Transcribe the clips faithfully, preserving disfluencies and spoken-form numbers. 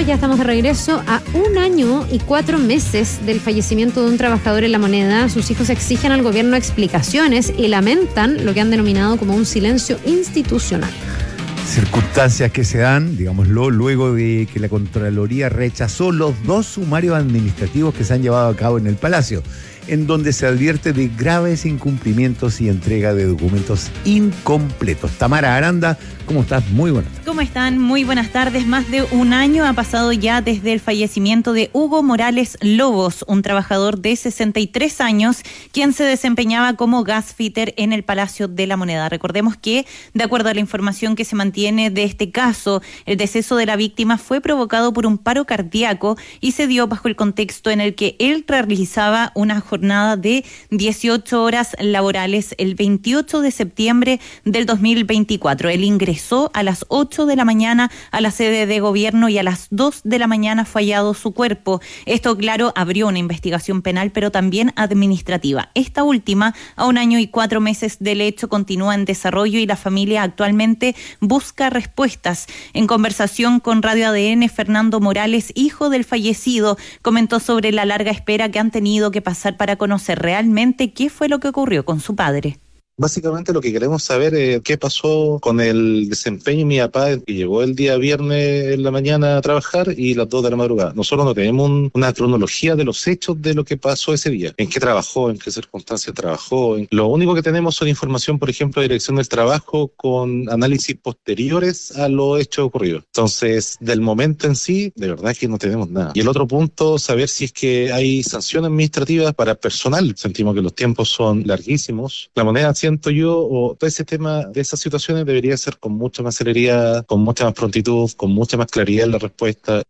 ya estamos de regreso a un año y cuatro meses del fallecimiento de un trabajador en La Moneda. Sus hijos exigen al gobierno explicaciones y lamentan lo que han denominado como un silencio institucional. Circunstancias que se dan, digámoslo, luego de que la Contraloría rechazó los dos sumarios administrativos que se han llevado a cabo en el Palacio, en donde se advierte de graves incumplimientos y entrega de documentos incompletos. Tamara Aranda, ¿cómo estás? Muy buenas tardes. ¿Cómo están? Muy buenas tardes. Más de un año ha pasado ya desde el fallecimiento de Hugo Morales Lobos, un trabajador de sesenta y tres años, quien se desempeñaba como gasfitter en el Palacio de la Moneda. Recordemos que, de acuerdo a la información que se mantiene de este caso, el deceso de la víctima fue provocado por un paro cardíaco y se dio bajo el contexto en el que él realizaba una jornada de dieciocho horas laborales el veintiocho de septiembre del dos mil veinticuatro. Él ingresó a las ocho de la mañana a la sede de gobierno y a las dos de la mañana fue hallado su cuerpo. Esto, claro, abrió una investigación penal, pero también administrativa. Esta última, a un año y cuatro meses del hecho, continúa en desarrollo y la familia actualmente busca respuestas. En conversación con Radio A D N, Fernando Morales, hijo del fallecido, comentó sobre la larga espera que han tenido que pasar para conocer realmente qué fue lo que ocurrió con su padre. Básicamente lo que queremos saber es qué pasó con el desempeño de mi papá, que llegó el día viernes en la mañana a trabajar y las dos de la madrugada. Nosotros no tenemos un, una cronología de los hechos de lo que pasó ese día, en qué trabajó, en qué circunstancias trabajó. En... Lo único que tenemos son información, por ejemplo, de Dirección del Trabajo con análisis posteriores a los hechos ocurridos. Entonces, del momento en sí, de verdad que no tenemos nada. Y el otro punto, saber si es que hay sanciones administrativas para personal. Sentimos que los tiempos son larguísimos. La Moneda, siento yo, o todo ese tema de esas situaciones debería ser con mucha más celeridad, con mucha más prontitud, con mucha más claridad en la respuesta.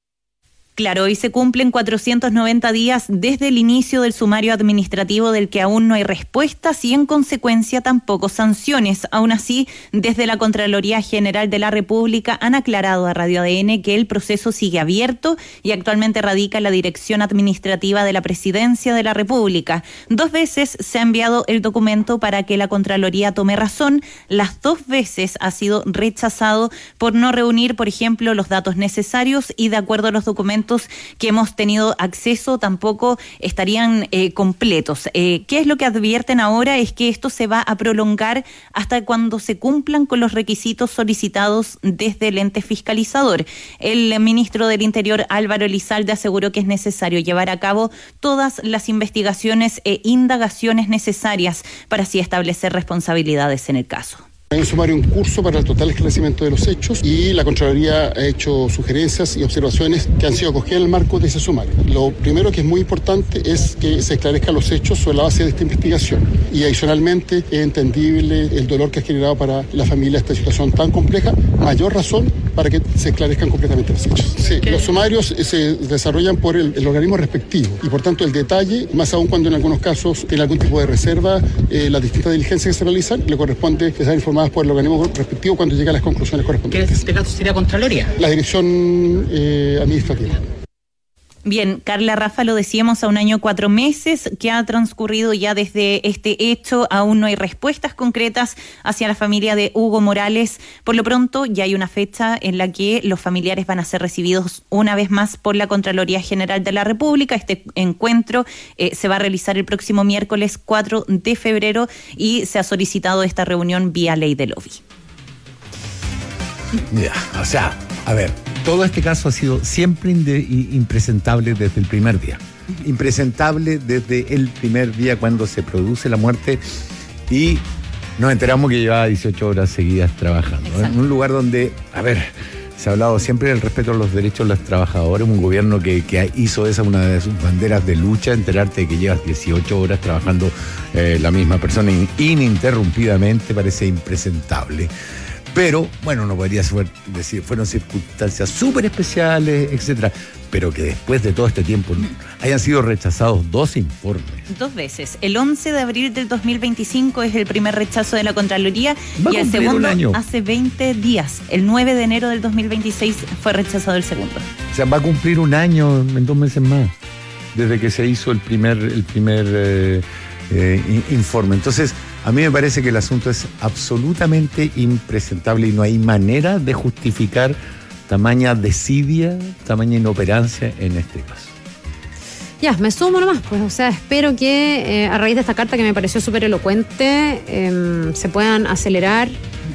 Claro, hoy se cumplen cuatrocientos noventa días desde el inicio del sumario administrativo del que aún no hay respuestas y en consecuencia tampoco sanciones. Aún así, desde la Contraloría General de la República han aclarado a Radio A D N que el proceso sigue abierto y actualmente radica en la Dirección Administrativa de la Presidencia de la República. Dos veces se ha enviado el documento para que la Contraloría tome razón. Las dos veces ha sido rechazado por no reunir, por ejemplo, los datos necesarios y de acuerdo a los documentos que hemos tenido acceso tampoco estarían eh, completos. Eh, ¿Qué es lo que advierten ahora? Es que esto se va a prolongar hasta cuando se cumplan con los requisitos solicitados desde el ente fiscalizador. El ministro del Interior, Álvaro Elizalde, aseguró que es necesario llevar a cabo todas las investigaciones e indagaciones necesarias para así establecer responsabilidades en el caso. Hay un sumario en curso para el total esclarecimiento de los hechos y la Contraloría ha hecho sugerencias y observaciones que han sido acogidas en el marco de ese sumario. Lo primero que es muy importante es que se esclarezcan los hechos sobre la base de esta investigación y adicionalmente es entendible el dolor que ha generado para la familia esta situación tan compleja, mayor razón para que se esclarezcan completamente los hechos. Sí, los sumarios se desarrollan por el, el organismo respectivo y por tanto el detalle, más aún cuando en algunos casos tiene algún tipo de reserva, eh, las distintas diligencias que se realizan, le corresponde que sean informadas por el organismo respectivo cuando llega a las conclusiones correspondientes. ¿Qué en este caso sería Contraloría? La Dirección eh, Administrativa. Bien, Carla, Rafa, lo decíamos, a un año cuatro meses que ha transcurrido ya desde este hecho, aún no hay respuestas concretas hacia la familia de Hugo Morales. Por lo pronto ya hay una fecha en la que los familiares van a ser recibidos una vez más por la Contraloría General de la República. Este encuentro eh, se va a realizar el próximo miércoles cuatro de febrero y se ha solicitado esta reunión vía ley de lobby. Ya, o sea, a ver, todo este caso ha sido siempre inde, impresentable desde el primer día. Impresentable desde el primer día cuando se produce la muerte y nos enteramos que llevaba dieciocho horas seguidas trabajando. Exacto. En un lugar donde, a ver, se ha hablado siempre del respeto a los derechos de los trabajadores, un gobierno que, que hizo esa una de sus banderas de lucha, enterarte de que llevas dieciocho horas trabajando eh, la misma persona ininterrumpidamente, parece impresentable. Pero, bueno, no podría ser, decir, fueron circunstancias súper especiales, etcétera. Pero que después de todo este tiempo hayan sido rechazados dos informes. Dos veces. El once de abril del dos mil veinticinco es el primer rechazo de la Contraloría y el segundo hace veinte días. El nueve de enero del dos mil veintiséis fue rechazado el segundo. O sea, va a cumplir un año en dos meses más desde que se hizo el primer, el primer eh, eh, informe. Entonces, a mí me parece que el asunto es absolutamente impresentable y no hay manera de justificar tamaña desidia, tamaña inoperancia en este caso. Ya, me sumo nomás, pues, o sea, espero que eh, a raíz de esta carta que me pareció súper elocuente, eh, se puedan acelerar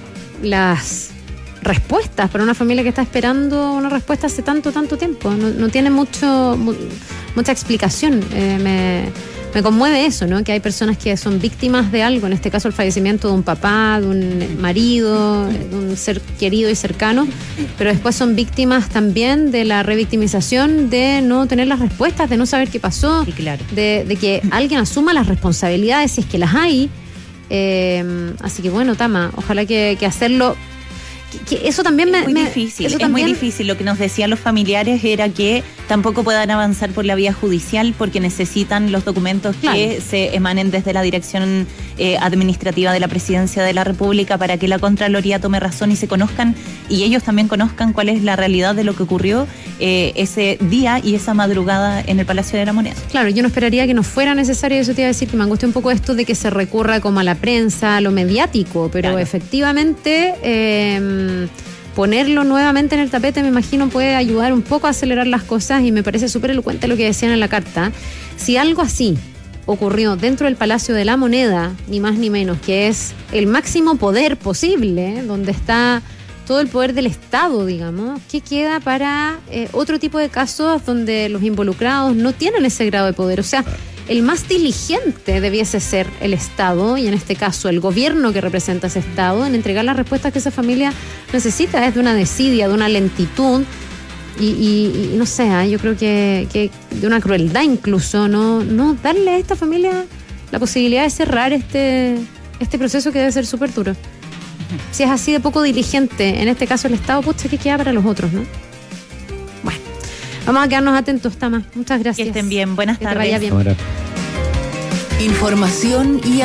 las respuestas para una familia que está esperando una respuesta hace tanto, tanto tiempo. No, no tiene mucho mu, mucha explicación. Eh, me, me conmueve eso, ¿no? Que hay personas que son víctimas de algo, en este caso el fallecimiento de un papá, de un marido, de un ser querido y cercano, pero después son víctimas también de la revictimización, de no tener las respuestas, de no saber qué pasó, Sí, claro. de, de que alguien asuma las responsabilidades si es que las hay. Eh, así que bueno, Tama, ojalá que, que hacerlo. Que, que eso también me. Es muy me, difícil, eso es también, muy difícil. Lo que nos decían los familiares era que tampoco puedan avanzar por la vía judicial porque necesitan los documentos Claro. que se emanen desde la dirección eh, administrativa de la Presidencia de la República para que la Contraloría tome razón y se conozcan, y ellos también conozcan cuál es la realidad de lo que ocurrió eh, ese día y esa madrugada en el Palacio de la Moneda. Claro, yo no esperaría que no fuera necesario, eso te iba a decir, que me angustia un poco esto de que se recurra como a la prensa, a lo mediático, pero Claro. efectivamente eh, ponerlo nuevamente en el tapete, me imagino, puede ayudar un poco a acelerar las cosas, y me parece súper elocuente lo que decían en la carta. Si algo así ocurrió dentro del Palacio de la Moneda, ni más ni menos, que es el máximo poder posible, donde está todo el poder del Estado, digamos, ¿qué queda para eh, otro tipo de casos donde los involucrados no tienen ese grado de poder? O sea, el más diligente debiese ser el Estado, y en este caso el gobierno que representa ese Estado, en entregar las respuestas que esa familia necesita. Es de una desidia, de una lentitud y, y, y no sé, ¿eh? yo creo que, que de una crueldad incluso, no, no darle a esta familia la posibilidad de cerrar este, este proceso que debe ser súper duro. Si es así de poco diligente, en este caso el Estado, pucha, ¿qué queda para los otros, no? Bueno, vamos a quedarnos atentos, Tama. Muchas gracias. Que estén bien. Buenas Que te tardes. vaya bien. Ahora. Información y